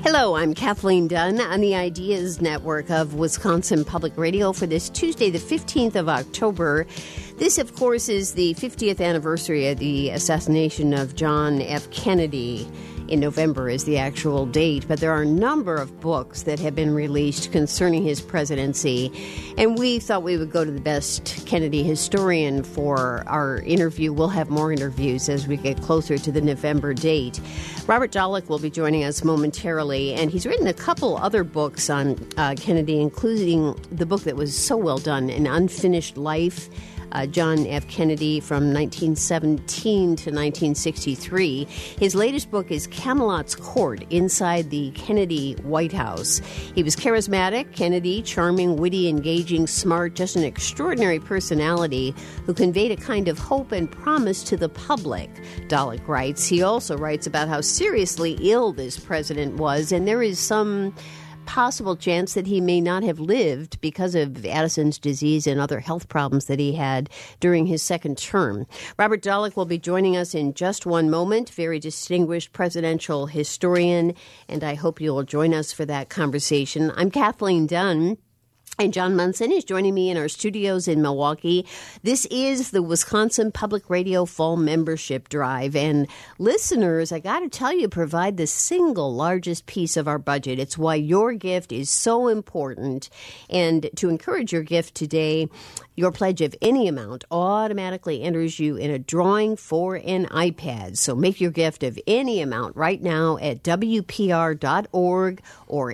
Hello, I'm Kathleen Dunn on the Ideas Network of Wisconsin Public Radio for this Tuesday, the 15th of October. This, of course, is the 50th anniversary of the assassination of John F. Kennedy. In November is the actual date, but there are a number of books that have been released concerning his presidency, and we thought we would go to the best Kennedy historian for our interview. We'll have more interviews as we get closer to the November date. Robert Dallek will be joining us momentarily, and he's written a couple other books on Kennedy, including the book that was so well done, An Unfinished Life, John F. Kennedy from 1917 to 1963. His latest book is Camelot's Court, Inside the Kennedy White House. He was charismatic, Kennedy, charming, witty, engaging, smart, just an extraordinary personality who conveyed a kind of hope and promise to the public, Dallek writes. He also writes about how seriously ill this president was, and there is some possible chance that he may not have lived because of Addison's disease and other health problems that he had during his second term. Robert Dallek will be joining us in just one moment, very distinguished presidential historian, and I hope you'll join us for that conversation. I'm Kathleen Dunn. And John Munson is joining me in our studios in Milwaukee. This is the Wisconsin Public Radio Fall Membership Drive. And listeners, I got to tell you, provide the single largest piece of our budget. It's why your gift is so important. And to encourage your gift today, your pledge of any amount automatically enters you in a drawing for an iPad. So make your gift of any amount right now at WPR.org or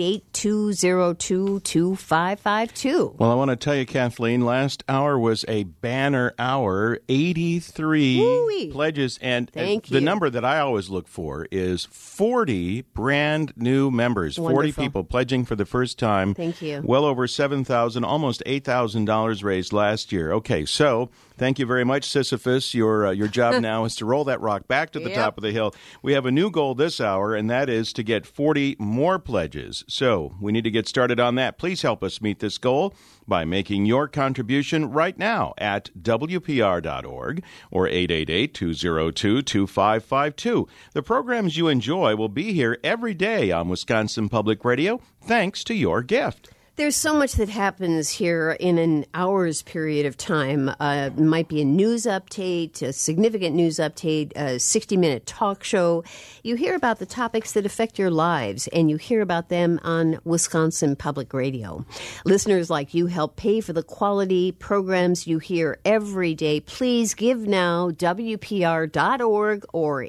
888-202-2552. Well, I want to tell you, Kathleen, last hour was a banner hour, 83 Woo-wee. Pledges. And Thank the you. number that I always look for is 40 brand new members, Wonderful. 40 people pledging for the first time. Thank you. Well over $7,000, almost $8,000 raised last year. Okay, so thank you very much, Sisyphus. Your job now is to roll that rock back to the top of the hill. We have a new goal this hour, and that is to get 40 more pledges. So we need to get started on that. Please help us meet this goal by making your contribution right now at WPR.org or 888-202-2552. The programs you enjoy will be here every day on Wisconsin Public Radio, thanks to your gift. There's so much that happens here in an hour's period of time. It might be a news update, a significant news update, a 60-minute talk show. You hear about the topics that affect your lives, and you hear about them on Wisconsin Public Radio. Listeners like you help pay for the quality programs you hear every day. Please give now, WPR.org or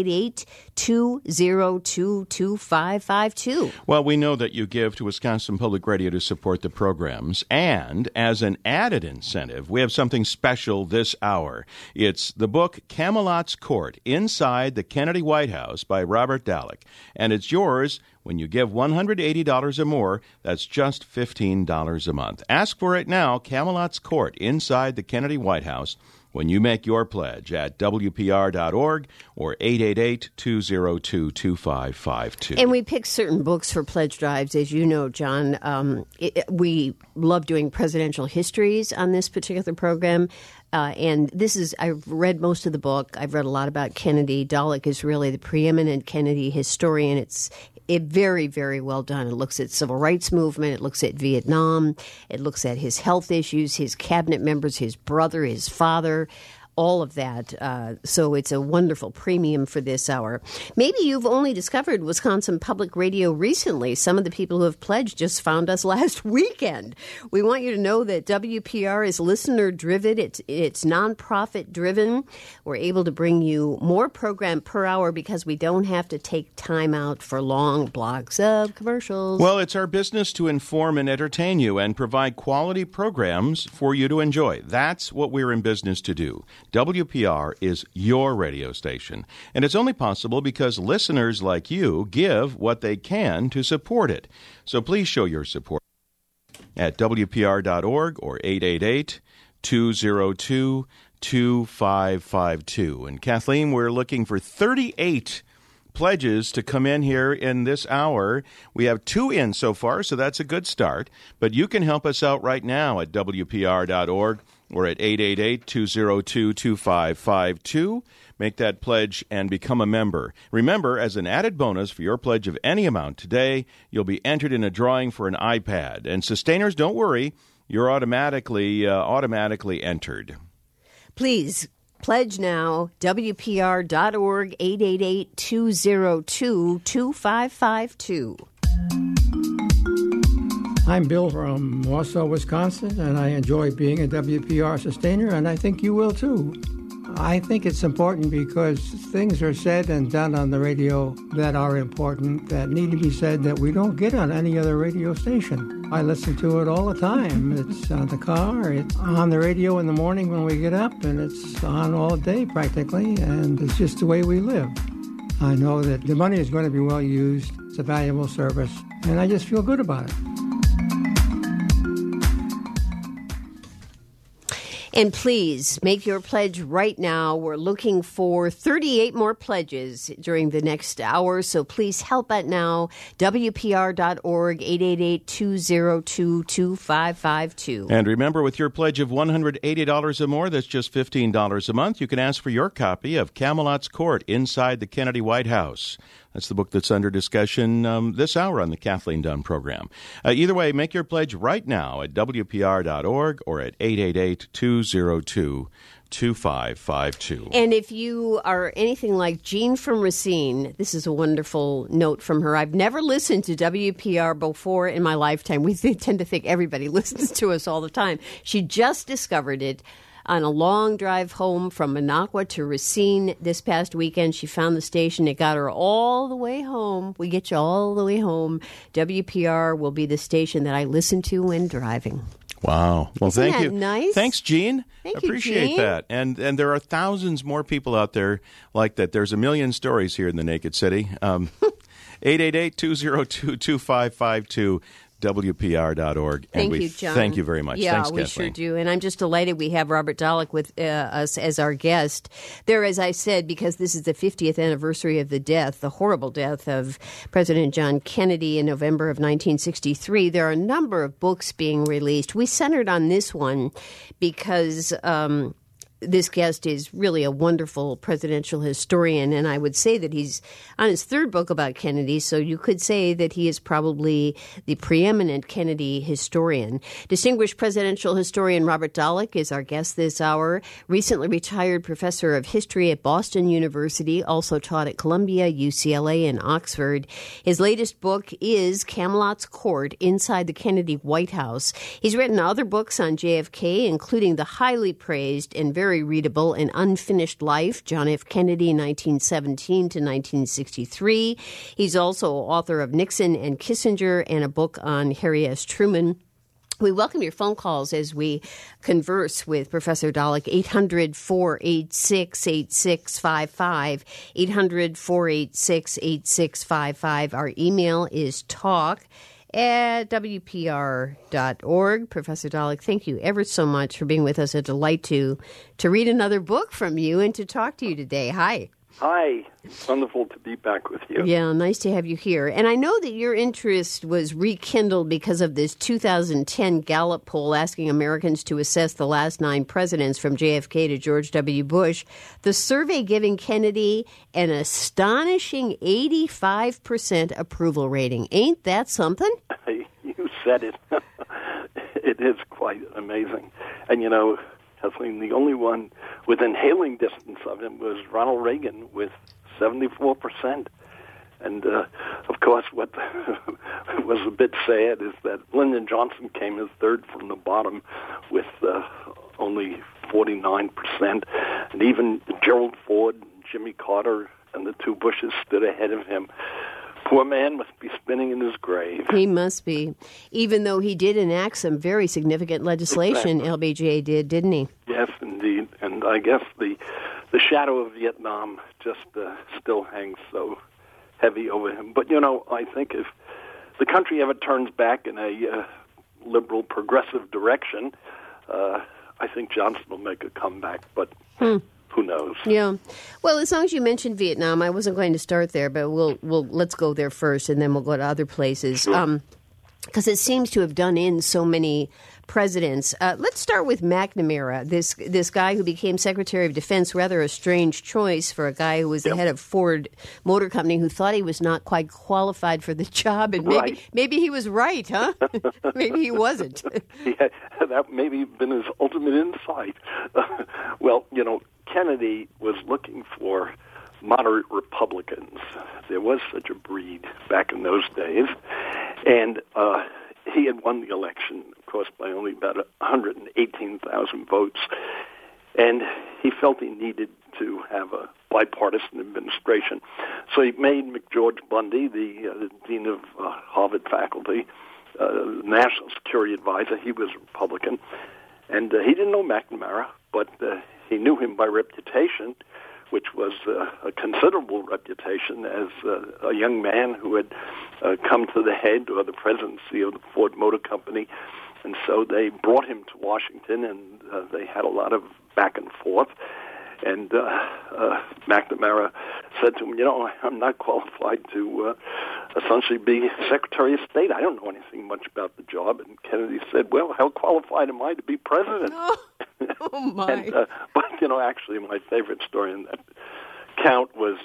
888-202-2552. Well, we know that you give to Wisconsin Public Radio to support the programs, and as an added incentive, we have something special this hour. It's the book Camelot's Court, Inside the Kennedy White House by Robert Dallek, and it's yours when you give $180 or more. That's just $15 a month. Ask for it now, Camelot's Court, Inside the Kennedy White House, when you make your pledge at WPR.org or 888-202-2552. And we pick certain books for pledge drives, as you know, John. We love doing presidential histories on this particular program. And I've read most of the book. I've read a lot about Kennedy. Dallek is really the preeminent Kennedy historian. It's very, very well done. It looks at civil rights movement. It looks at Vietnam. It looks at his health issues, his cabinet members, his brother, his father, all of that. So it's a wonderful premium for this hour. Maybe you've only discovered Wisconsin Public Radio recently. Some of the people who have pledged just found us last weekend. We want you to know that WPR is listener-driven. It's nonprofit-driven. We're able to bring you more program per hour because we don't have to take time out for long blocks of commercials. Well, it's our business to inform and entertain you and provide quality programs for you to enjoy. That's what we're in business to do. WPR is your radio station, and it's only possible because listeners like you give what they can to support it. So please show your support at WPR.org or 888-202-2552. And Kathleen, we're looking for 38 pledges to come in here in this hour. We have 2 in so far, so that's a good start. But you can help us out right now at WPR.org or at 888-202-2552. Make that pledge and become a member. Remember, as an added bonus for your pledge of any amount today, you'll be entered in a drawing for an iPad. And sustainers, don't worry, you're automatically entered. Please pledge now, WPR.org, 888-202-2552. I'm Bill from Warsaw, Wisconsin, and I enjoy being a WPR sustainer, and I think you will too. I think it's important because things are said and done on the radio that are important, that need to be said, that we don't get on any other radio station. I listen to it all the time. It's on the car, it's on the radio in the morning when we get up, and it's on all day practically, and it's just the way we live. I know that the money is going to be well used. It's a valuable service, and I just feel good about it. And please make your pledge right now. We're looking for 38 more pledges during the next hour, so please help out now. WPR.org, 888-202-2552. And remember, with your pledge of $180 or more, that's just $15 a month, you can ask for your copy of Camelot's Court, Inside the Kennedy White House. That's the book that's under discussion this hour on the Kathleen Dunn program. Either way, make your pledge right now at WPR.org or at 888-202-2552. And if you are anything like Jean from Racine, this is a wonderful note from her. I've never listened to WPR before in my lifetime. We tend to think everybody listens to us all the time. She just discovered it on a long drive home from Minocqua to Racine this past weekend. She found the station. It got her all the way home. We get you all the way home. WPR will be the station that I listen to when driving. Wow. Well, Isn't thank you. Nice? Thanks, Gene. Thank you, Appreciate Gene. that. And there are thousands more people out there like that. There's a million stories here in the Naked City. 888-202-2552. WPR.org. Thank you, John. Thank you very much. Yeah, Thanks, we Kathleen. sure do. And I'm just delighted we have Robert Dallek with us as our guest. There, as I said, because this is the 50th anniversary of the horrible death of President John Kennedy in November of 1963, there are a number of books being released. We centered on this one because this guest is really a wonderful presidential historian, and I would say that he's on his third book about Kennedy, so you could say that he is probably the preeminent Kennedy historian. Distinguished presidential historian Robert Dallek is our guest this hour. Recently retired professor of history at Boston University, also taught at Columbia, UCLA, and Oxford. His latest book is Camelot's Court, Inside the Kennedy White House. He's written other books on JFK, including the highly praised and very readable And Unfinished Life, John F. Kennedy, 1917 to 1963. He's also author of Nixon and Kissinger and a book on Harry S. Truman. We welcome your phone calls as we converse with Professor Dallek, 800-486-8655, 800-486-8655. Our email is talk@WPR.org. Professor Dallek, thank you ever so much for being with us. A delight to read another book from you and to talk to you today. Hi. Hi. It's wonderful to be back with you. Yeah, nice to have you here. And I know that your interest was rekindled because of this 2010 Gallup poll asking Americans to assess the last 9 presidents from JFK to George W. Bush. The survey giving Kennedy an astonishing 85% approval rating. Ain't that something? You said it. It is quite amazing. And, you know, Kathleen, the only one within hailing distance of him was Ronald Reagan with 74%. And, of course, what was a bit sad is that Lyndon Johnson came as third from the bottom with only 49%. And even Gerald Ford, Jimmy Carter, and the 2 Bushes stood ahead of him. Poor man must be spinning in his grave. He must be, even though he did enact some very significant legislation, LBJ did, didn't he? Yes, indeed. And I guess the shadow of Vietnam just still hangs so heavy over him. But, you know, I think if the country ever turns back in a liberal, progressive direction, I think Johnson will make a comeback. But who knows? Yeah. Well, as long as you mentioned Vietnam, I wasn't going to start there, but we'll let's go there first, and then we'll go to other places. Sure. because it seems to have done in so many presidents. Let's start with McNamara, this guy who became Secretary of Defense, rather a strange choice for a guy who was the head of Ford Motor Company, who thought he was not quite qualified for the job. And maybe he was right, huh? Maybe he wasn't. Yeah, that maybe been his ultimate insight. Well, Kennedy was looking for moderate Republicans. There was such a breed back in those days. And he had won the election, of course, by only about 118,000 votes. And he felt he needed to have a bipartisan administration. So he made McGeorge Bundy, the dean of Harvard faculty, national security advisor. He was a Republican. And he didn't know McNamara, but he knew him by reputation, which was a considerable reputation as a young man who had come to the head or the presidency of the Ford Motor Company. And so they brought him to Washington, and they had a lot of back and forth. And McNamara said to him, I'm not qualified to essentially be Secretary of State. I don't know anything much about the job. And Kennedy said, well, how qualified am I to be president? Oh my. And, but, actually my favorite story in that count was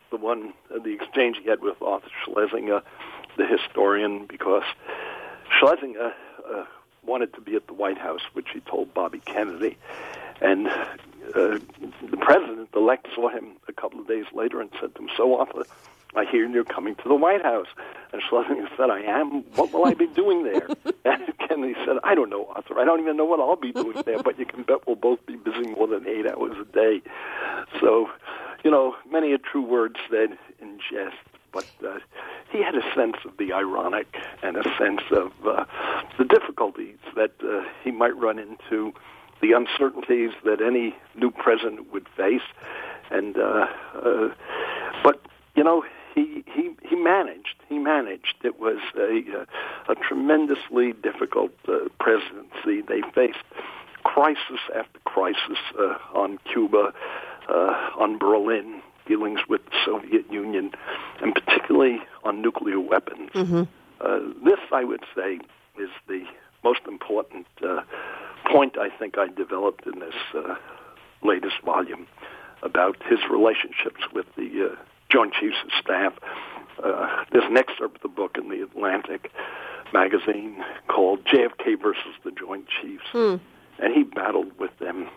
the exchange he had with Arthur Schlesinger, the historian, because Schlesinger wanted to be at the White House, which he told Bobby Kennedy. And the president-elect saw him a couple of days later and said to him, so, Arthur, I hear you're coming to the White House. And Schlesinger said, I am. What will I be doing there? And Kennedy said, I don't know, Arthur. I don't even know what I'll be doing there, but you can bet we'll both be busy more than 8 hours a day. So, many a true word said in jest. But he had a sense of the ironic and a sense of the difficulties that he might run into, the uncertainties that any new president would face. And but he managed. He managed. It was a tremendously difficult presidency. They faced crisis after crisis on Cuba, on Berlin, dealings with the Soviet Union, and particularly on nuclear weapons. Mm-hmm. This, I would say, is the most important point I think I developed in this latest volume about his relationships with the Joint Chiefs of Staff. There's an excerpt of the book in the Atlantic magazine called JFK versus the Joint Chiefs. And he battled with them.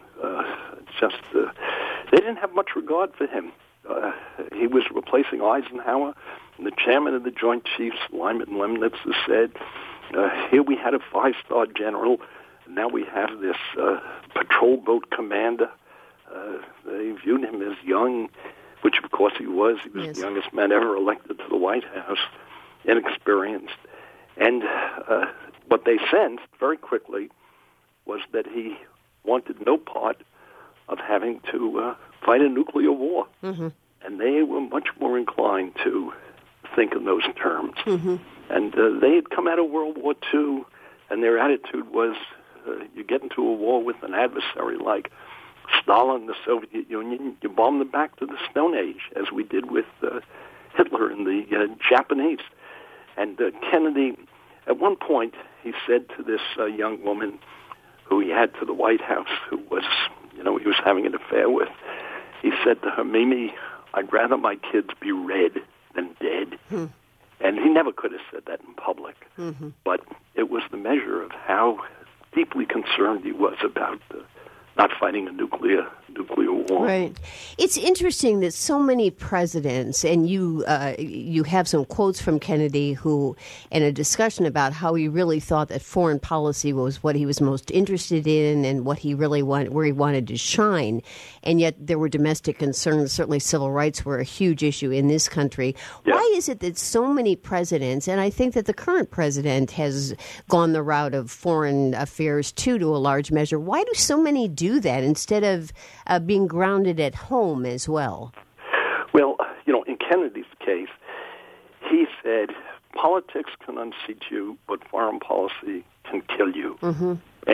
They didn't have much regard for him. He was replacing Eisenhower, and the chairman of the Joint Chiefs, Lyman Lemnitz, said, here we had a 5-star general, and now we have this patrol boat commander. They viewed him as young, which of course he was. He was yes. the youngest man ever elected to the White House, inexperienced. And what they sensed very quickly was that he wanted no part of having to fight a nuclear war. Mm-hmm. And they were much more inclined to think in those terms. Mm-hmm. And they had come out of World War II, and their attitude was, you get into a war with an adversary like Stalin, the Soviet Union, you bomb them back to the Stone Age, as we did with Hitler and the Japanese. And Kennedy, at one point, he said to this young woman who he had to the White House, who was, he was having an affair with, he said to her, Mimi, I'd rather my kids be red than dead. Hmm. And he never could have said that in public. Mm-hmm. But it was the measure of how deeply concerned he was about not fighting a nuclear war. Right. It's interesting that so many presidents, and you have some quotes from Kennedy who, in a discussion about how he really thought that foreign policy was what he was most interested in and what he really wanted, where he wanted to shine. And yet there were domestic concerns. Certainly civil rights were a huge issue in this country. Yeah. Why is it that so many presidents, and I think that the current president has gone the route of foreign affairs too, to a large measure, why do so many do that instead of being grounded at home as well? Well, in Kennedy's case, he said, politics can unseat you, but foreign policy can kill you. Mm-hmm.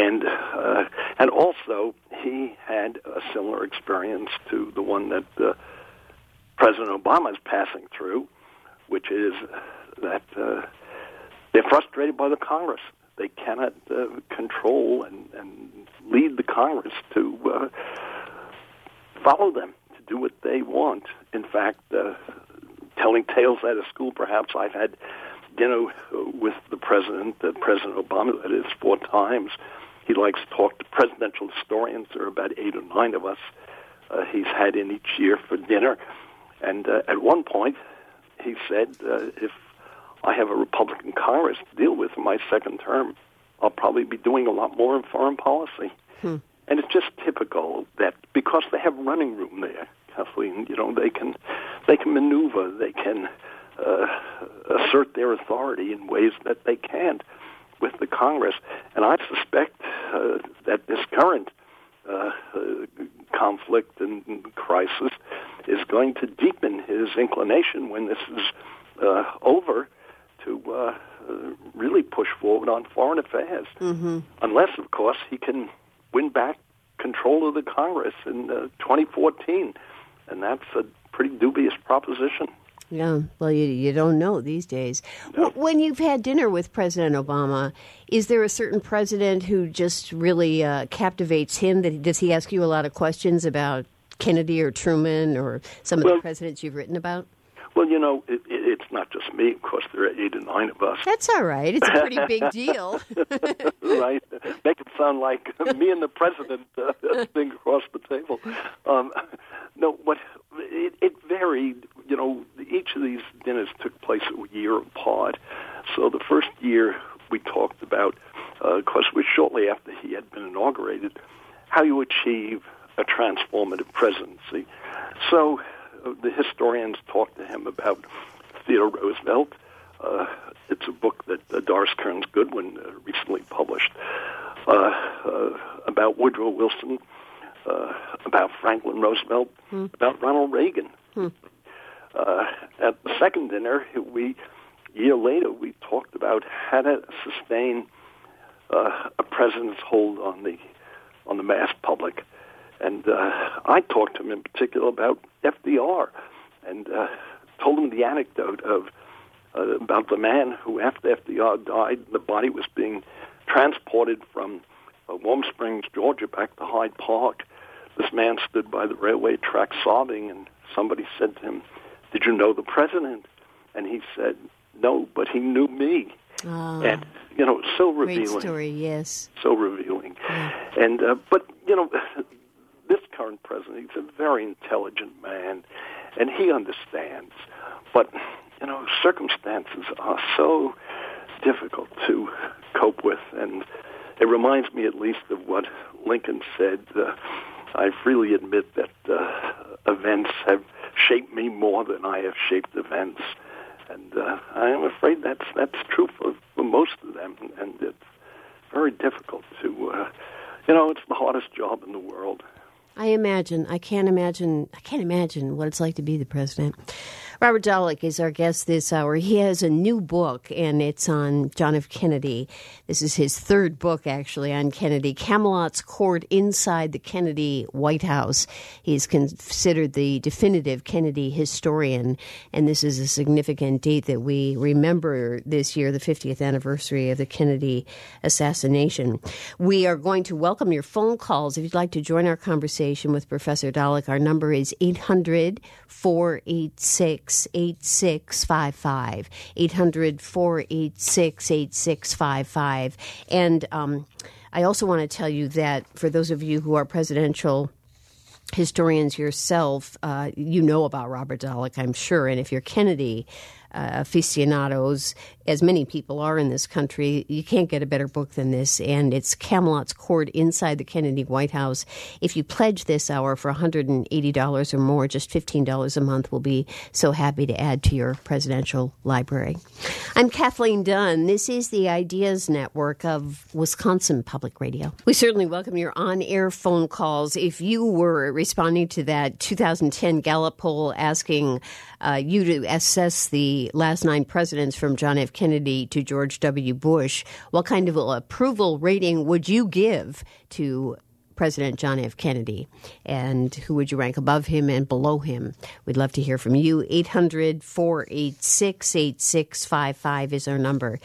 And also, he had a similar experience to the one that President Obama is passing through, which is that they're frustrated by the Congress. They cannot control and lead the Congress to follow them, to do what they want. In fact, telling tales out of school, perhaps I've had dinner with the President Obama, that is 4 times. He likes to talk to presidential historians. There are about 8 or 9 of us he's had in each year for dinner. And at one point, he said, if I have a Republican Congress to deal with in my second term, I'll probably be doing a lot more in foreign policy. And it's just typical that because they have running room there, Kathleen, they can maneuver, they can assert their authority in ways that they can't with the Congress. And I suspect that this current conflict and crisis is going to deepen his inclination when this is over to really push forward on foreign affairs. Unless, of course, he can win back control of the Congress in 2014. And that's a pretty dubious proposition. Yeah, well, you don't know these days. No. When you've had dinner with President Obama, is there a certain president who just really captivates him? Does he ask you a lot of questions about Kennedy or Truman or some of the presidents you've written about? Well, it's not just me. Of course, there are 8 or 9 of us. That's all right. It's a pretty big deal. Right. Make it sound like me and the president sitting across the table. No, but it varied. Each of these dinners took place a year apart. So the first year we talked about, of course, it was shortly after he had been inaugurated, how you achieve a transformative presidency. So the historians talked to him about Theodore Roosevelt. It's a book that Doris Kearns Goodwin recently published, about Woodrow Wilson, about Franklin Roosevelt, about Ronald Reagan. At the second dinner, a year later, we talked about how to sustain a president's hold on the mass public. And I talked to him in particular about FDR and told him the anecdote about the man who, after FDR died, the body was being transported from Warm Springs, Georgia, back to Hyde Park. This man stood by the railway track sobbing, and somebody said to him, "Did you know the president?" And he said, "No, but he knew me." And, so revealing. Great story, yes. So revealing. Yeah. And, but, this current president, he's a very intelligent man, and he understands. But, circumstances are so difficult to cope with, and it reminds me at least of what Lincoln said. I freely admit that events have shaped me more than I have shaped events. And I am afraid that's true for most of them, and it's very difficult to, it's the hardest job in the world. I can't imagine what it's like to be the president. Robert Dallek is our guest this hour. He has a new book, and it's on John F. Kennedy. This is his 3rd book, actually, on Kennedy, Camelot's Court Inside the Kennedy White House. He's considered the definitive Kennedy historian, and this is a significant date that we remember this year, the 50th anniversary of the Kennedy assassination. We are going to welcome your phone calls. If you'd like to join our conversation with Professor Dallek, our number is 800-486-8655, 800-486-8655. And I also want to tell you that for those of you who are presidential historians yourself, you know about Robert Dallek, I'm sure. And if you're Kennedy aficionados, as many people are in this country, you can't get a better book than this. And it's Camelot's Court Inside the Kennedy White House. If you pledge this hour for $180 or more, just $15 a month, we'll be so happy to add to your presidential library. I'm Kathleen Dunn. This is the Ideas Network of Wisconsin Public Radio. We certainly welcome your on-air phone calls. If you were responding to that 2010 Gallup poll asking you to assess the last 9 presidents from John F. Kennedy to George W. Bush, what kind of approval rating would you give to President John F. Kennedy? And who would you rank above him and below him? We'd love to hear from you. 800-486-8655 is our number.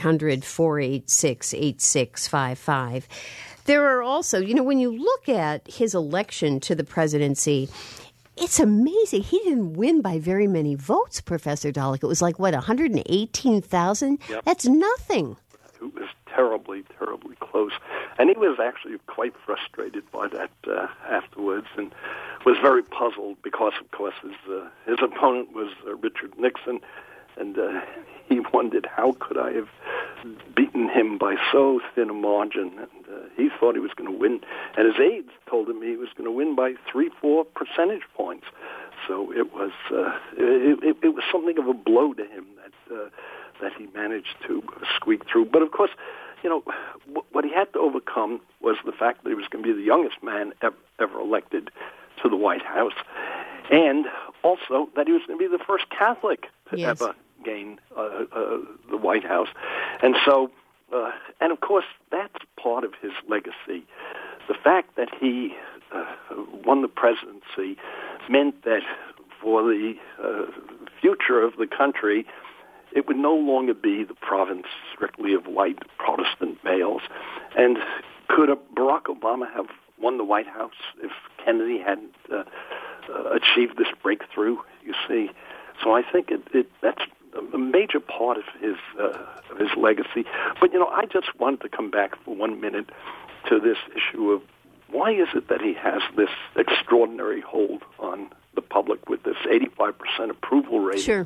800-486-8655. There are also, when you look at his election to the presidency, it's amazing. He didn't win by very many votes, Professor Dolick. It was 118,000? Yep. That's nothing. It was terribly, terribly close. And he was actually quite frustrated by that afterwards and was very puzzled because, of course, his opponent was Richard Nixon. And he wondered, how could I have beaten him by so thin a margin? And he thought he was going to win. And his aides told him he was going to win by 3-4 percentage points. So it was it was something of a blow to him that he managed to squeak through. But, of course, what he had to overcome was the fact that he was going to be the youngest man ever elected to the White House, and also that he was going to be the first Catholic to ever gain the White House. And so, and of course, that's part of his legacy. The fact that he won the presidency meant that for the future of the country, it would no longer be the province strictly of white Protestant males. And could Barack Obama have won the White House if Kennedy hadn't achieved this breakthrough, you see? So I think that's a major part of his legacy. But, I just wanted to come back for 1 minute to this issue of why is it that he has this extraordinary hold on the public with this 85% approval rating? Sure.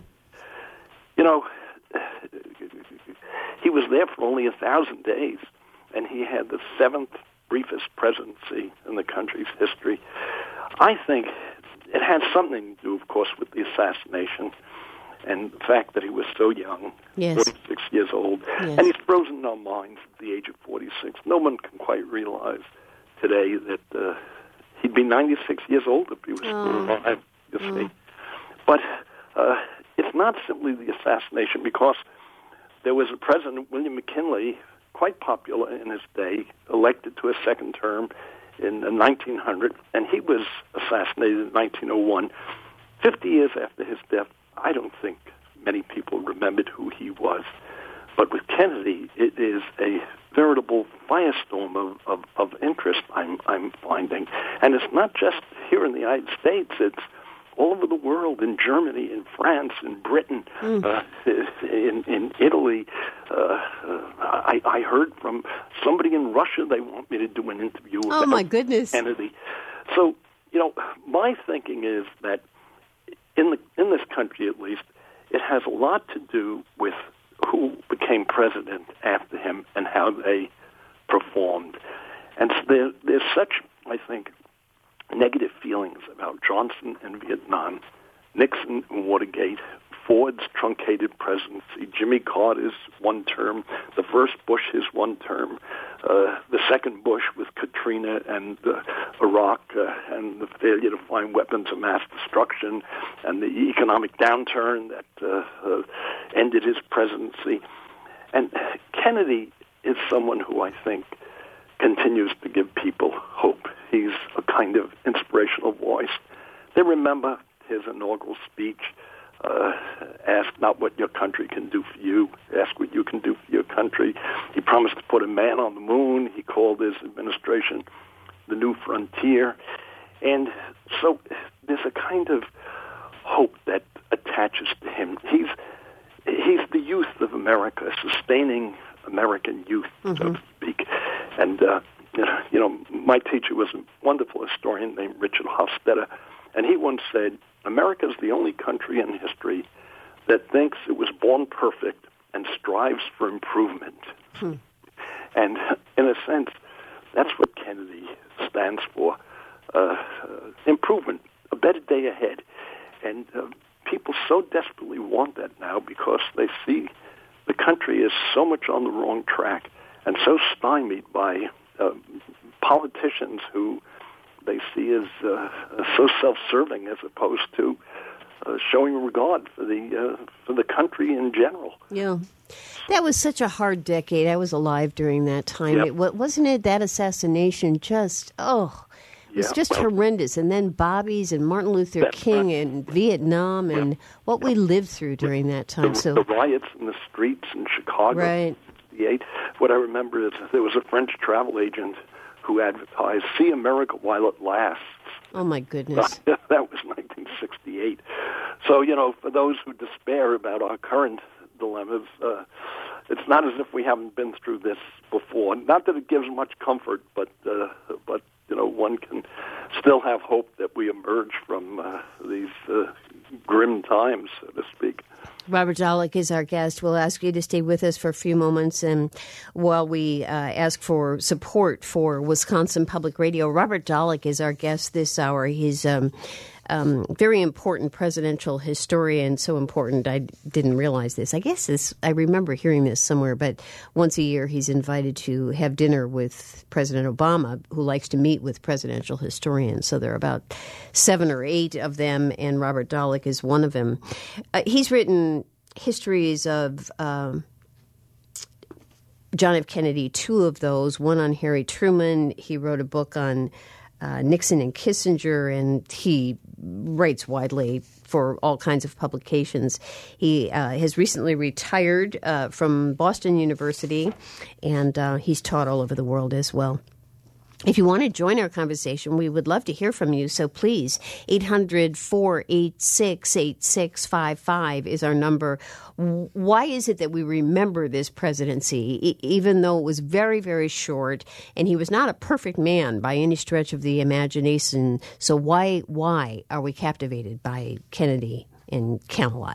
He was there for only 1,000 days, and he had the 7th briefest presidency in the country's history. I think it had something to do, of course, with the assassination and the fact that he was so young, 46 years old, and he's frozen in our minds at the age of 46. No one can quite realize today that he'd be 96 years old if he was still alive, you see. But it's not simply the assassination, because there was a president, William McKinley, quite popular in his day, elected to a second term in 1900, and he was assassinated in 1901. 50 years after his death, I don't think many people remembered who he was. But with Kennedy, it is a veritable firestorm of interest I'm finding. And it's not just here in the United States, it's all over the world, in Germany, in France, in Britain, in Italy. I heard from somebody in Russia they want me to do an interview about my goodness. Kennedy. So, my thinking is that in this country, at least, it has a lot to do with who became president after him and how they performed. And so there's such, I think, negative feelings about Johnson and Vietnam, Nixon and Watergate, Ford's truncated presidency, Jimmy Carter's one term, the first Bush his one term, the second Bush with Katrina and Iraq and the failure to find weapons of mass destruction, and the economic downturn that ended his presidency. And Kennedy is someone who I think continues to give people hope. He's a kind of inspirational voice. They remember his inaugural speech, ask not what your country can do for you, ask what you can do for your country. He promised to put a man on the moon. He called his administration the New Frontier. And so there's a kind of hope that attaches to him. He's the youth of America, sustaining American youth, so to speak. And, my teacher was a wonderful historian named Richard Hofstadter, and he once said, America is the only country in history that thinks it was born perfect and strives for improvement. And in a sense, that's what Kennedy stands for, improvement, a better day ahead. And people so desperately want that now because they see the country is so much on the wrong track and so stymied by politicians who they see as so self-serving as opposed to showing regard for the country in general. Yeah. That was such a hard decade. I was alive during that time. Yep. Wasn't it, that assassination just, it was just horrendous. And then Bobby's and Martin Luther King and Vietnam and what we lived through during that time. The riots in the streets in Chicago. Right. What I remember is there was a French travel agent who advertised, "See America while it lasts." Oh, my goodness. That was 1968. So, for those who despair about our current dilemmas, it's not as if we haven't been through this before. Not that it gives much comfort, but one can still have hope that we emerge from these grim times, so to speak. Robert Dallek is our guest. We'll ask you to stay with us for a few moments, and while we ask for support for Wisconsin Public Radio, Robert Dallek is our guest this hour. He's very important presidential historian, so important I didn't realize this. I remember hearing this somewhere, but once a year he's invited to have dinner with President Obama, who likes to meet with presidential historians. So there are about 7 or 8 of them, and Robert Dallek is one of them. He's written histories of John F. Kennedy, 2 of those, one on Harry Truman. He wrote a book on Nixon and Kissinger, and he writes widely for all kinds of publications. He has recently retired from Boston University, and he's taught all over the world as well. If you want to join our conversation, we would love to hear from you. So please, 800-486-8655 is our number. Why is it that we remember this presidency, even though it was very, very short, and he was not a perfect man by any stretch of the imagination? So why are we captivated by Kennedy in Camelot?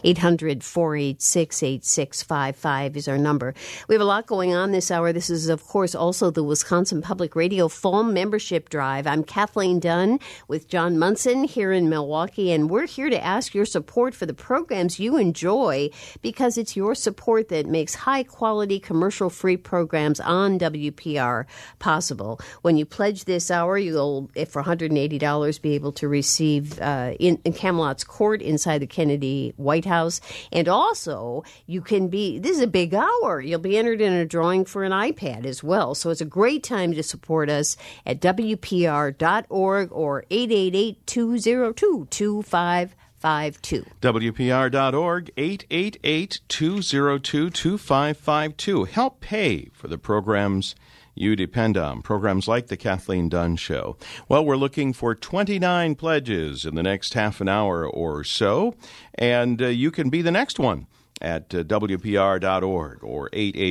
800-486-8655 is our number. We have a lot going on this hour. This is, of course, also the Wisconsin Public Radio Fall Membership Drive. I'm Kathleen Dunn with John Munson here in Milwaukee, and we're here to ask your support for the programs you enjoy, because it's your support that makes high-quality, commercial-free programs on WPR possible. When you pledge this hour, you'll, for $180, be able to receive in Camelot's Court inside the Kennedy White House. And also, this is a big hour. You'll be entered in a drawing for an iPad as well. So it's a great time to support us at WPR.org or 888-202-2552. WPR.org, 888-202-2552. Help pay for the programs you depend on, programs like The Kathleen Dunn Show. Well, we're looking for 29 pledges in the next half an hour or so, and you can be the next one at WPR.org or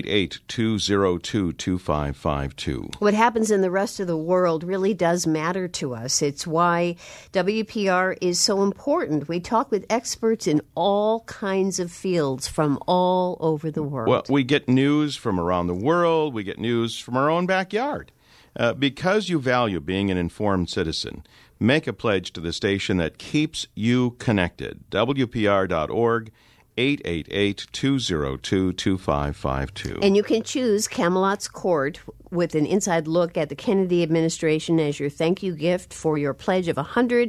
888-202-2552. What happens in the rest of the world really does matter to us. It's why WPR is so important. We talk with experts in all kinds of fields from all over the world. Well, we get news from around the world. We get news from our own backyard. Because you value being an informed citizen, make a pledge to the station that keeps you connected. WPR.org, 888-202-2552. And you can choose Camelot's Court with an inside look at the Kennedy administration as your thank you gift for your pledge of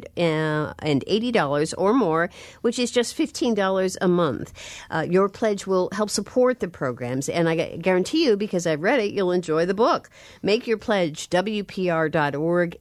$180 or more, which is just $15 a month. Your pledge will help support the programs, and I guarantee you, because I've read it, you'll enjoy the book. Make your pledge, WPR.org,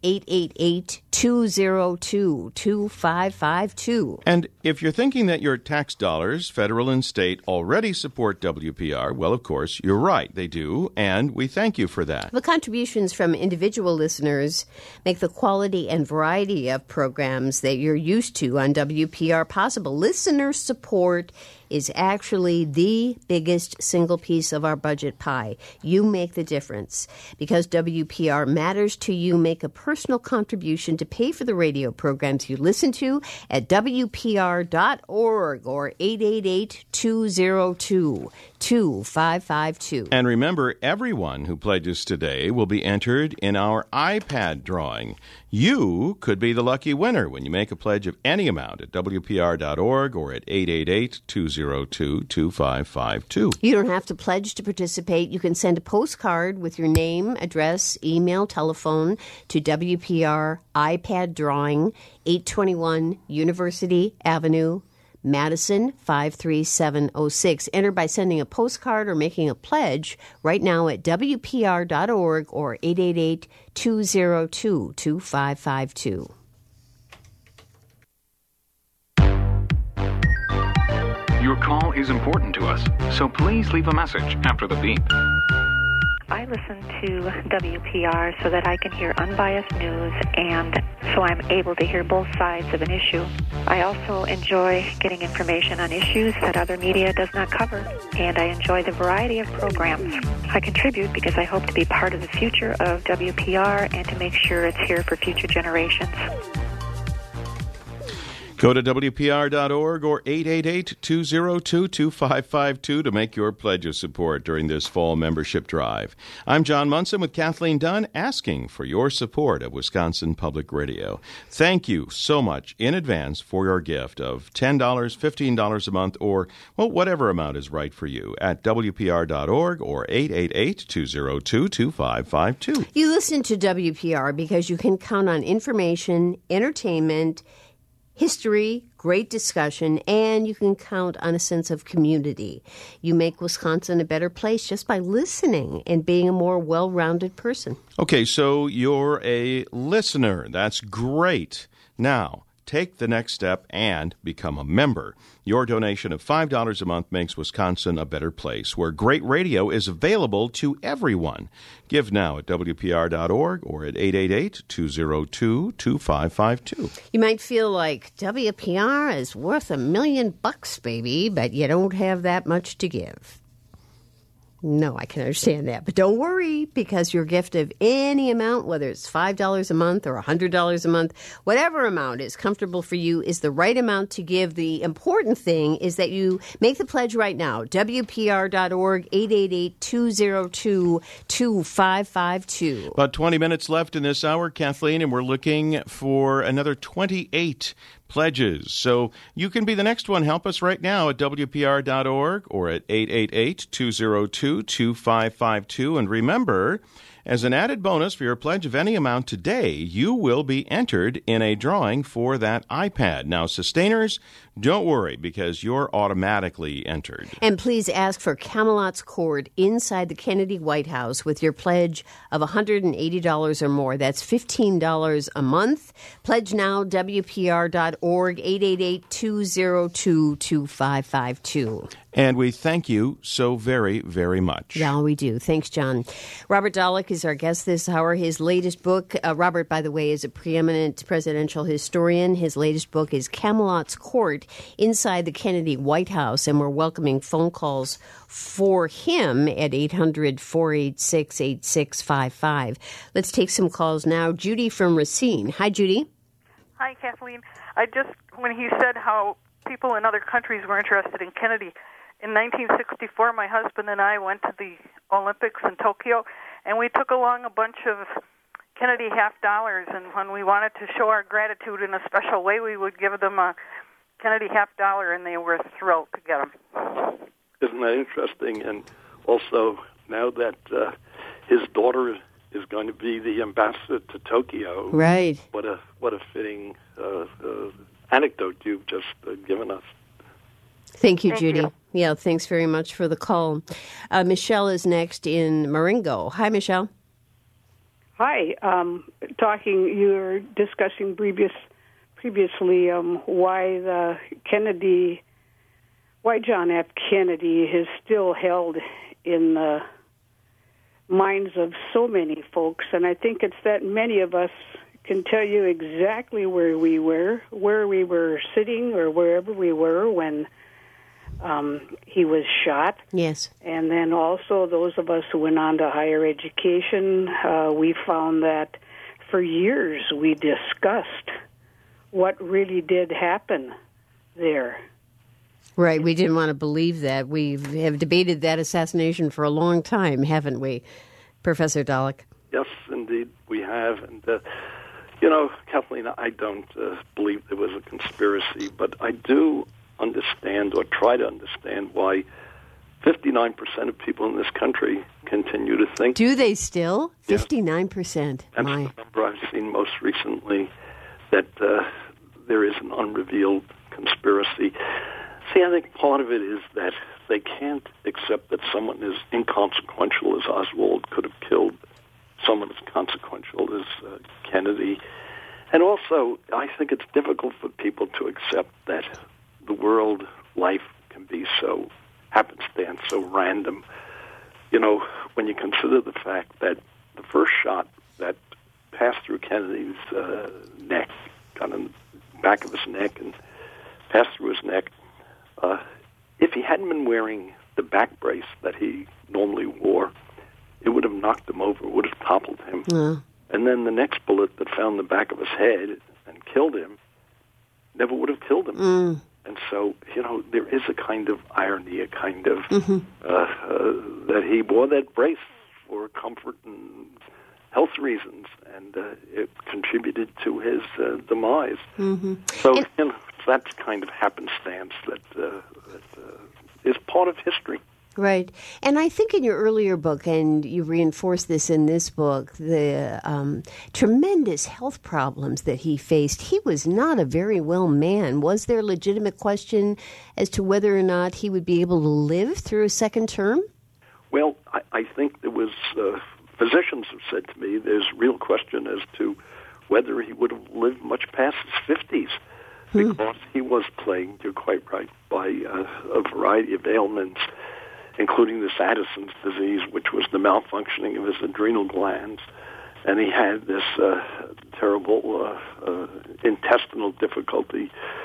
888-202-2552. And if you're thinking that your tax dollars, federal and state, already support WPR, well, of course, you're right. They do, and we thank you for that. The contributions from individual listeners make the quality and variety of programs that you're used to on WPR possible. Listener support is actually the biggest single piece of our budget pie. You make the difference. Because WPR matters to you, make a personal contribution to pay for the radio programs you listen to at WPR.org or 888-202-2552. And remember, everyone who pledges pledges today will be entered in our iPad drawing. You could be the lucky winner when you make a pledge of any amount at WPR.org or at 888-202-2552. You don't have to pledge to participate. You can send a postcard with your name, address, email, telephone to WPR iPad Drawing, 821 University Avenue, Madison 53706. Enter by sending a postcard or making a pledge right now at WPR.org or 888-202-2552. Your call is important to us, so please leave a message after the beep. I listen to WPR so that I can hear unbiased news and so I'm able to hear both sides of an issue. I also enjoy getting information on issues that other media does not cover, and I enjoy the variety of programs. I contribute because I hope to be part of the future of WPR and to make sure it's here for future generations. Go to WPR.org or 888-202-2552 to make your pledge of support during this fall membership drive. I'm John Munson with Kathleen Dunn, asking for your support of Wisconsin Public Radio. Thank you so much in advance for your gift of $10, $15 a month, or, well, whatever amount is right for you at WPR.org or 888-202-2552. You listen to WPR because you can count on information, entertainment, history, great discussion, and you can count on a sense of community. You make Wisconsin a better place just by listening and being a more well-rounded person. Okay, so you're a listener. That's great. Now, take the next step and become a member. Your donation of $5 a month makes Wisconsin a better place, where great radio is available to everyone. Give now at WPR.org or at 888-202-2552. You might feel like WPR is worth $1 million, baby, but you don't have that much to give. No, I can understand that. But don't worry, because your gift of any amount, whether it's $5 a month or $100 a month, whatever amount is comfortable for you is the right amount to give. The important thing is that you make the pledge right now. WPR.org, 888-202-2552. About 20 minutes left in this hour, Kathleen, and we're looking for another 28 pledges. So you can be the next one. Help us right now at WPR.org or at 888-202-2552. And remember, as an added bonus for your pledge of any amount today, you will be entered in a drawing for that iPad. Now, sustainers, don't worry, because you're automatically entered. And please ask for Camelot's Court inside the Kennedy White House with your pledge of $180 or more. That's $15 a month. Pledge now, WPR.org, 888-202-2552. And we thank you so very, very much. Yeah, we do. Thanks, John. Robert Dallek is our guest this hour. His latest book, Robert, by the way, is a preeminent presidential historian. His latest book is Camelot's Court inside the Kennedy White House, and we're welcoming phone calls for him at 800-486-8655. Let's take some calls now. Judy from Racine. Hi, Judy. Hi, Kathleen. When he said how people in other countries were interested in Kennedy, in 1964, my husband and I went to the Olympics in Tokyo, and we took along a bunch of Kennedy $50, and when we wanted to show our gratitude in a special way, we would give them a Kennedy $50, and they were thrilled to get them. Isn't that interesting? And also, now that his daughter is going to be the ambassador to Tokyo, right? What a fitting anecdote you've just given us. Thank you, Judy. Yeah, thanks very much for the call. Michelle is next in Marengo. Hi, Michelle. Hi. You were discussing previously why John F. Kennedy is still held in the minds of so many folks, and I think it's that many of us can tell you exactly where we were sitting or wherever we were when he was shot. Yes. And then also those of us who went on to higher education, we found that for years we discussed what really did happen there. Right. We didn't want to believe that. We have debated that assassination for a long time, haven't we? Professor Dallek. Yes, indeed, we have. And, Kathleen, I don't believe there was a conspiracy, but I do understand or try to understand why 59% of people in this country continue to think. Do they still? Yes. 59%. That's the number I've seen most recently, that there is an unrevealed conspiracy. See, I think part of it is that they can't accept that someone as inconsequential as Oswald could have killed someone as consequential as Kennedy. And also, I think it's difficult for people to accept that the world, life, can be so happenstance, so random. When you consider the fact that the first shot that passed through Kennedy's neck, got in the back of his neck and passed through his neck, if he hadn't been wearing the back brace that he normally wore, it would have knocked him over, would have toppled him. And then the next bullet that found the back of his head and killed him never would have killed him. And so, there is a kind of irony, a kind of that he wore that brace for comfort and health reasons, and it contributed to his demise. So, that's kind of happenstance that is part of history. Right. And I think in your earlier book, and you reinforced this in this book, the tremendous health problems that he faced. He was not a very well man. Was there a legitimate question as to whether or not he would be able to live through a second term? Well, I think there was, physicians have said to me, there's real question as to whether he would have lived much past his 50s, because he was plagued, you're quite right, by a variety of ailments, including this Addison's disease, which was the malfunctioning of his adrenal glands. And he had this terrible intestinal difficulty.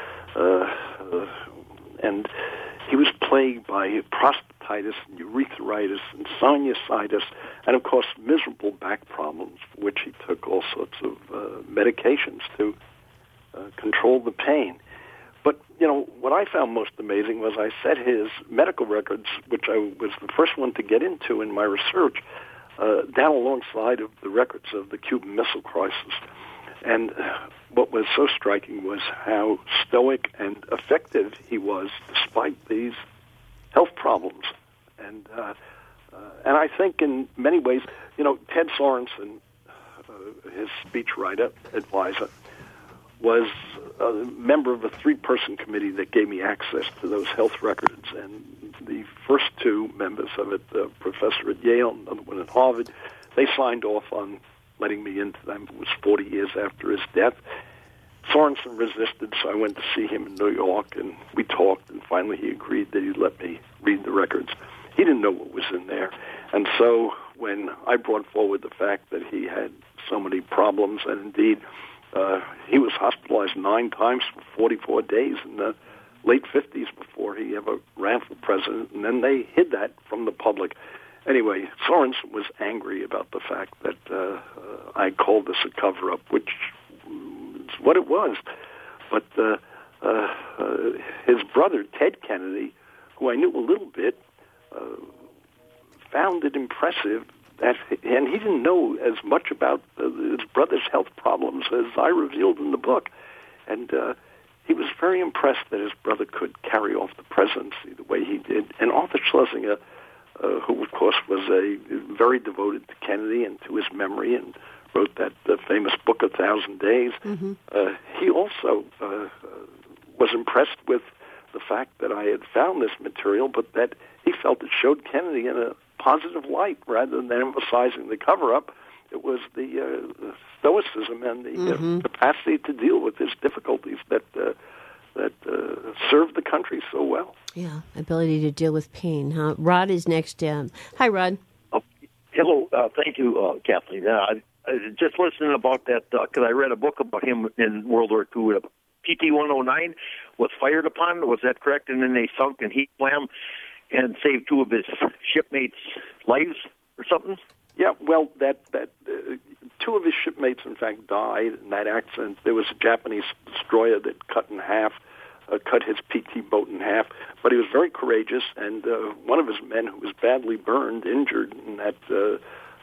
And he was plagued by prostatitis, and urethritis, and sinusitis, and, of course, miserable back problems, for which he took all sorts of medications to control the pain. But, what I found most amazing was I set his medical records, which I was the first one to get into in my research, down alongside of the records of the Cuban Missile Crisis. And what was so striking was how stoic and effective he was despite these health problems. And I think in many ways, Ted Sorensen, his speechwriter, advisor, was a member of a 3-person committee that gave me access to those health records. And the first 2 members of it, the professor at Yale, another one at Harvard, they signed off on letting me into them. It was 40 years after his death. Sorensen resisted, so I went to see him in New York, and we talked, and finally he agreed that he'd let me read the records. He didn't know what was in there. And so when I brought forward the fact that he had so many problems, and indeed he was hospitalized 9 times for 44 days in the late 50s before he ever ran for president, and then they hid that from the public. Anyway, Sorensen was angry about the fact that I called this a cover-up, which is what it was. But his brother, Ted Kennedy, who I knew a little bit, found it impressive and he didn't know as much about his brother's health problems as I revealed in the book. And he was very impressed that his brother could carry off the presidency the way he did. And Arthur Schlesinger, who, of course, was very devoted to Kennedy and to his memory and wrote that famous book, 1,000 Days, he also was impressed with the fact that I had found this material, but that he felt it showed Kennedy in a positive light rather than emphasizing the cover-up. It was the stoicism and the capacity to deal with his difficulties that served the country so well. Yeah, ability to deal with pain. Huh? Rod is next. Hi, Rod. Hello. Thank you, Kathleen. Just listening about that, because I read a book about him in World War II. PT-109 was fired upon. Was that correct? And then they sunk and he swam and saved 2 of his shipmates' lives or something? Yeah, well, that 2 of his shipmates, in fact, died in that accident. There was a Japanese destroyer that cut his PT boat in half, but he was very courageous, and one of his men who was badly burned, injured in that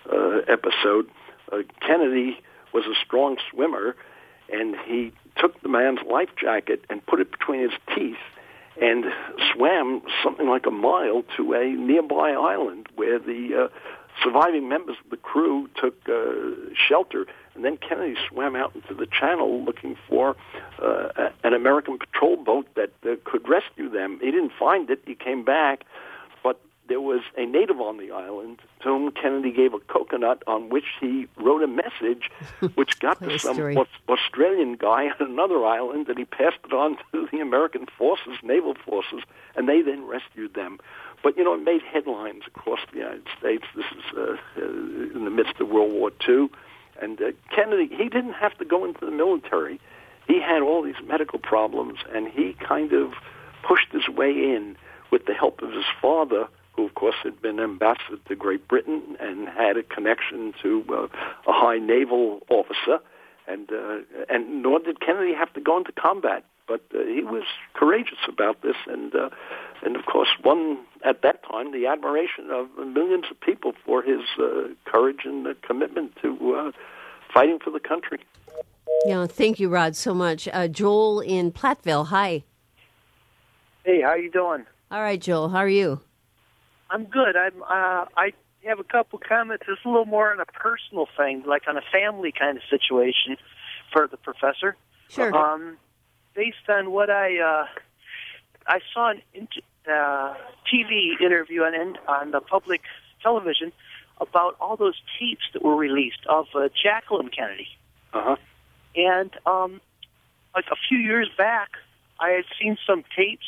episode. Kennedy was a strong swimmer, and he took the man's life jacket and put it between his teeth and swam something like a mile to a nearby island where the surviving members of the crew took shelter. And then Kennedy swam out into the channel looking for an American patrol boat that could rescue them. He didn't find it. He came back, but there was a native on the island to whom Kennedy gave a coconut on which he wrote a message, which got to some Australian guy on another island, and he passed it on to the American forces, naval forces, and they then rescued them. But, you know, it made headlines across the United States. This is in the midst of World War II. And Kennedy, he didn't have to go into the military. He had all these medical problems, and he kind of pushed his way in with the help of his father, who, of course, had been ambassador to Great Britain and had a connection to a high naval officer. And nor did Kennedy have to go into combat. But he was courageous about this, and of course won at that time the admiration of millions of people for his courage and commitment to fighting for the country. Yeah, thank you, Rod, so much. Joel in Platteville, hi. Hey, how you doing? All right, Joel, how are you? I'm good. I have a couple comments. It's a little more on a personal thing, like on a family kind of situation for the professor. Sure. Based on what I saw an TV interview on the public television about all those tapes that were released of Jacqueline Kennedy. Uh-huh. And like a few years back, I had seen some tapes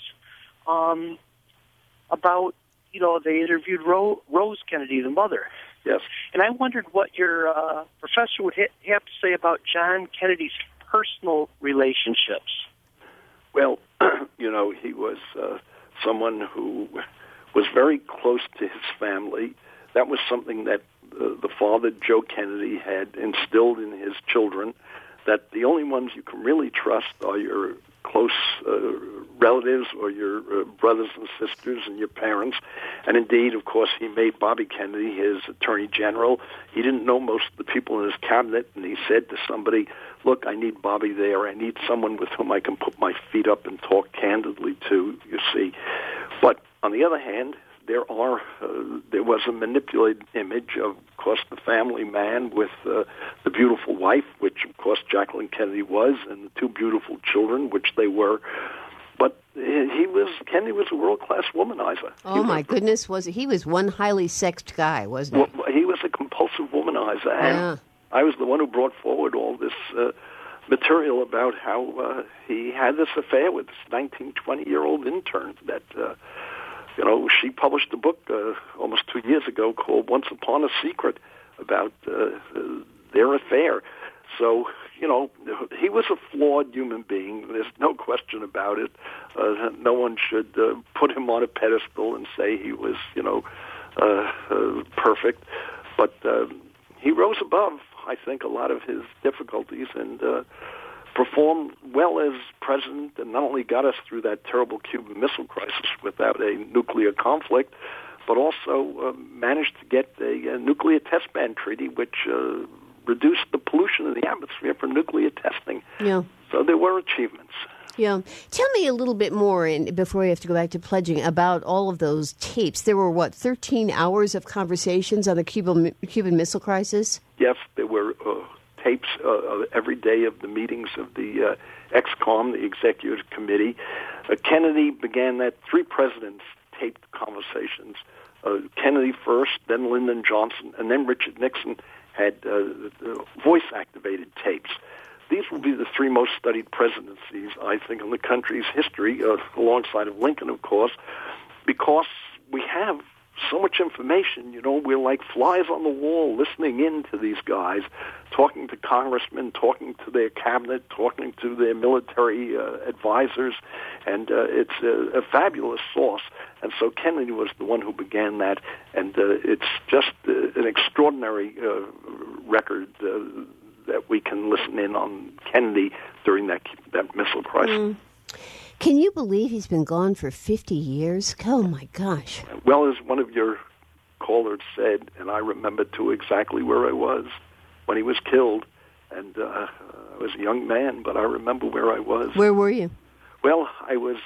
about, you know, they interviewed Rose Kennedy, the mother. Yes. And I wondered what your professor would have to say about John Kennedy's personal relationships. Well, you know, he was someone who was very close to his family. That was something that the father, Joe Kennedy, had instilled in his children, that the only ones you can really trust are your close relatives or your brothers and sisters and your parents. And indeed, of course, he made Bobby Kennedy his attorney general. He didn't know most of the people in his cabinet, and he said to somebody, look, I need Bobby there. I need someone with whom I can put my feet up and talk candidly to, you see. But on the other hand, there was a manipulated image of course, the family man with the beautiful wife, which, of course, Jacqueline Kennedy was, and the two beautiful children, which they were. But Kennedy was a world-class womanizer. Oh, my goodness. He was one highly sexed guy, wasn't he? Well, he was a compulsive womanizer, and I was the one who brought forward all this material about how he had this affair with this 19, 20-year-old intern that... she published a book almost 2 years ago called Once Upon a Secret about their affair. So, he was a flawed human being. There's no question about it. No one should put him on a pedestal and say he was, perfect. But he rose above, I think, a lot of his difficulties and performed well as president, and not only got us through that terrible Cuban Missile Crisis without a nuclear conflict, but also managed to get a nuclear test ban treaty, which reduced the pollution in the atmosphere for nuclear testing. Yeah. So there were achievements. Yeah. Tell me a little bit more, before we have to go back to pledging, about all of those tapes. There were, 13 hours of conversations on the Cuban Missile Crisis? Yes, there were tapes every day of the meetings of the ExComm, the Executive Committee. Kennedy began that. 3 presidents taped conversations. Kennedy first, then Lyndon Johnson, and then Richard Nixon had voice-activated tapes. These will be the 3 most studied presidencies, I think, in the country's history, alongside of Lincoln, of course, because we have so much information. We're like flies on the wall listening in to these guys, talking to congressmen, talking to their cabinet, talking to their military advisors, and it's a fabulous source. And so Kennedy was the one who began that, and it's just an extraordinary record that we can listen in on Kennedy during that missile crisis. Can you believe he's been gone for 50 years? Oh, my gosh. Well, as one of your caller said, and I remember too exactly where I was when he was killed. And I was a young man, but I remember where I was. Where were you? Well, I was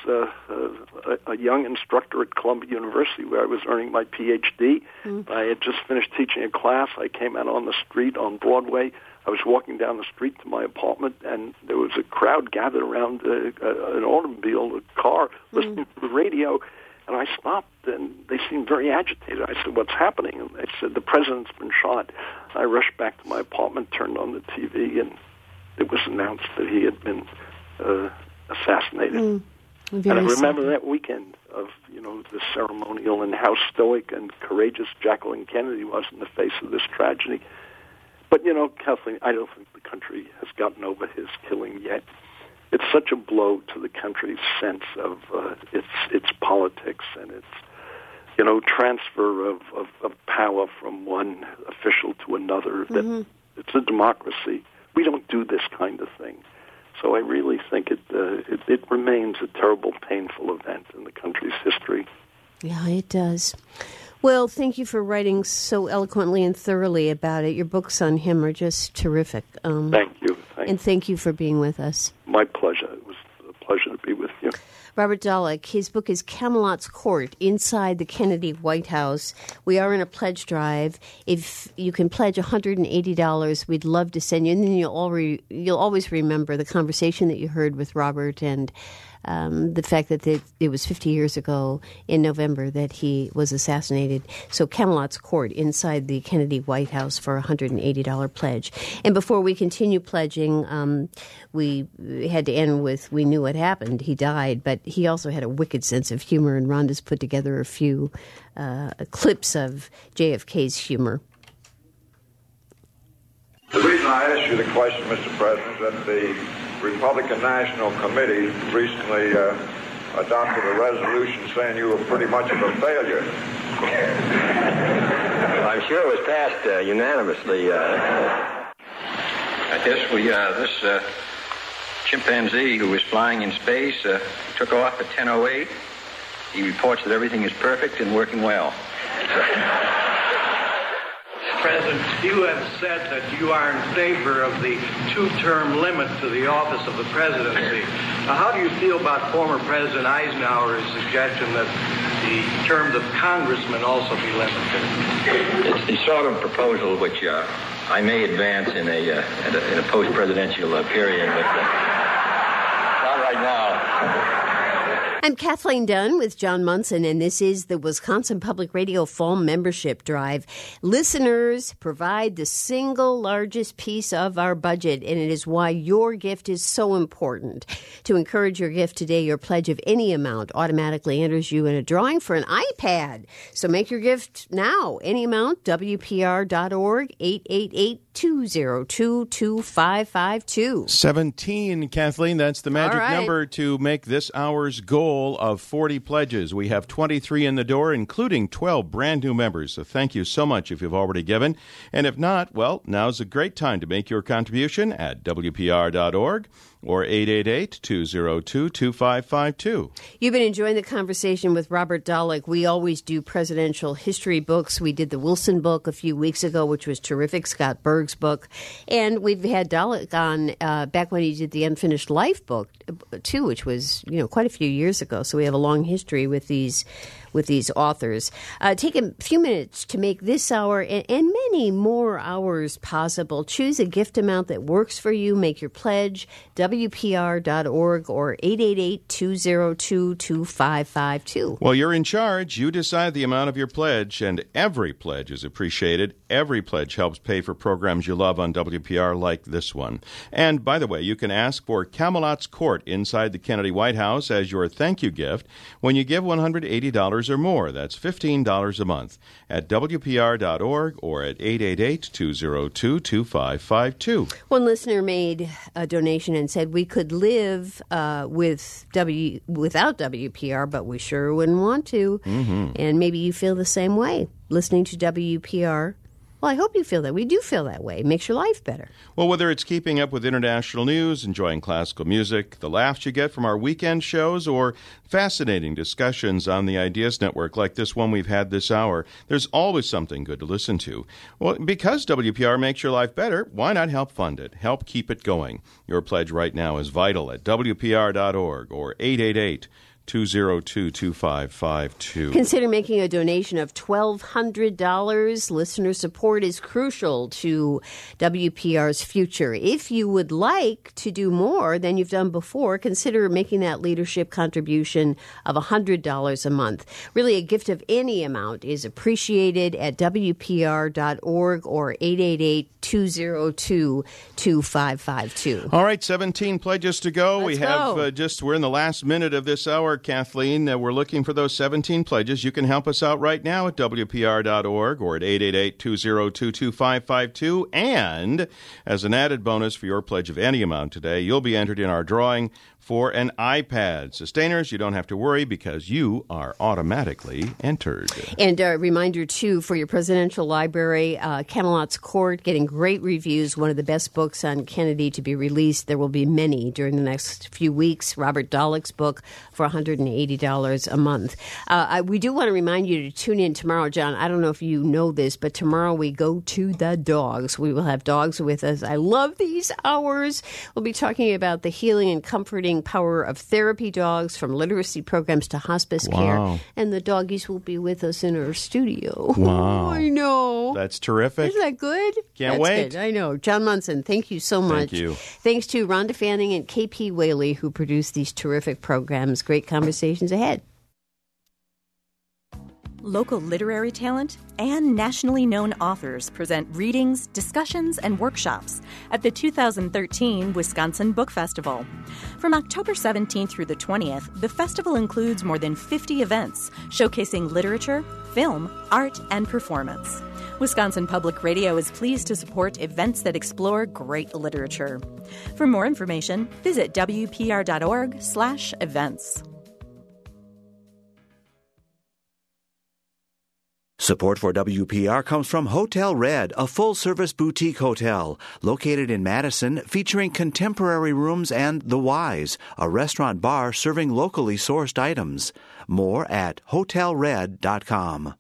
a young instructor at Columbia University where I was earning my Ph.D. I had just finished teaching a class. I came out on the street on Broadway. I was walking down the street to my apartment, and there was a crowd gathered around an automobile, a car, listening to the radio. And I stopped, and they seemed very agitated. I said, "What's happening?" And they said, "The president's been shot." I rushed back to my apartment, turned on the TV, and it was announced that he had been assassinated. And I remember that weekend of, the ceremonial and how stoic and courageous Jacqueline Kennedy was in the face of this tragedy. But, Kathleen, I don't think the country has gotten over his killing yet. It's such a blow to the country's sense of its politics and its, transfer of power from one official to another. That it's a democracy. We don't do this kind of thing. So I really think it remains a terrible, painful event in the country's history. Yeah, it does. Well, thank you for writing so eloquently and thoroughly about it. Your books on him are just terrific. Thank you. And thank you for being with us. My pleasure. It was a pleasure to be with you. Robert Dallek, his book is Camelot's Court, Inside the Kennedy White House. We are in a pledge drive. If you can pledge $180, we'd love to send you. And then you'll always remember the conversation that you heard with Robert and the fact that it was 50 years ago in November that he was assassinated. So Camelot's Court, Inside the Kennedy White House for a $180 pledge. And before we continue pledging, we had to end with, we knew what happened. He died, but he also had a wicked sense of humor, and Rhonda's put together a few clips of JFK's humor. The reason I asked you the question, Mr. President, is that the Republican National Committee recently adopted a resolution saying you were pretty much of a failure. I'm sure it was passed unanimously. I guess this chimpanzee who was flying in space took off at 10:08. He reports that everything is perfect and working well. President, you have said that you are in favor of the two-term limit to the office of the presidency. Now, how do you feel about former President Eisenhower's suggestion that the terms of congressmen also be limited? It's the sort of proposal which I may advance in a post-presidential period, but not right now. I'm Kathleen Dunn with John Munson, and this is the Wisconsin Public Radio Fall Membership Drive. Listeners provide the single largest piece of our budget, and it is why your gift is so important. To encourage your gift today, your pledge of any amount automatically enters you in a drawing for an iPad. So make your gift now. Any amount, WPR.org, 888-202-2552. 17, Kathleen. That's the magic number to make this hour's goal of 40 pledges. We have 23 in the door, including 12 brand new members. So thank you so much if you've already given. And if not, well, now's a great time to make your contribution at WPR.org or 888-202-2552. You've been enjoying the conversation with Robert Dallek. We always do presidential history books. We did the Wilson book a few weeks ago, which was terrific, Scott Berg's book. And we've had Dallek on back when he did the Unfinished Life book, too, which was, quite a few years ago. So we have a long history with these authors. Take a few minutes to make this hour and many more hours possible. Choose a gift amount that works for you. Make your pledge, WPR.org or 888-202-2552. Well, you're in charge. You decide the amount of your pledge, and every pledge is appreciated. Every pledge helps pay for programs you love on WPR like this one. And, by the way, you can ask for Camelot's Court Inside the Kennedy White House as your thank you gift when you give $180 or more. That's $15 a month at WPR.org or at 888-202-2552. One listener made a donation and said we could live without WPR, but we sure wouldn't want to. Mm-hmm. And maybe you feel the same way. Listening to WPR Well, I hope you feel that. We do feel that way. It makes your life better. Well, whether it's keeping up with international news, enjoying classical music, the laughs you get from our weekend shows, or fascinating discussions on the Ideas Network like this one we've had this hour, there's always something good to listen to. Well, because WPR makes your life better, why not help fund it? Help keep it going. Your pledge right now is vital at WPR.org or 888-202-2552. Consider making a donation of $1,200. Listener support is crucial to WPR's future. If you would like to do more than you've done before, consider making that leadership contribution of $100 a month. Really, a gift of any amount is appreciated at WPR.org or 888-202-2552. All right, 17 pledges to go. We're in the last minute of this hour, Kathleen. We're looking for those 17 pledges. You can help us out right now at WPR.org or at 888-202-2552. And as an added bonus for your pledge of any amount today, you'll be entered in our drawing for an iPad. Sustainers, you don't have to worry because you are automatically entered. And a reminder, too, for your presidential library, Camelot's Court, getting great reviews, one of the best books on Kennedy to be released. There will be many during the next few weeks. Robert Dallek's book for $180 a month. We do want to remind you to tune in tomorrow, John. I don't know if you know this, but tomorrow we go to the dogs. We will have dogs with us. I love these hours. We'll be talking about the healing and comforting power of therapy dogs, from literacy programs to hospice care. And the doggies will be with us in our studio. Wow. I know. That's terrific. Isn't that good? Can't That's wait. Good. I know. John Munson, thank you so much. Thank you. Thanks to Rhonda Fanning and KP Whaley, who produce these terrific programs. Great conversations ahead. Local literary talent and nationally known authors present readings, discussions, and workshops at the 2013 Wisconsin Book Festival. From October 17th through the 20th, the festival includes more than 50 events showcasing literature, film, art, and performance. Wisconsin Public Radio is pleased to support events that explore great literature. For more information, visit WPR.org/events. Support for WPR comes from Hotel Red, a full-service boutique hotel located in Madison, featuring contemporary rooms, and The Wise, a restaurant bar serving locally sourced items. More at hotelred.com.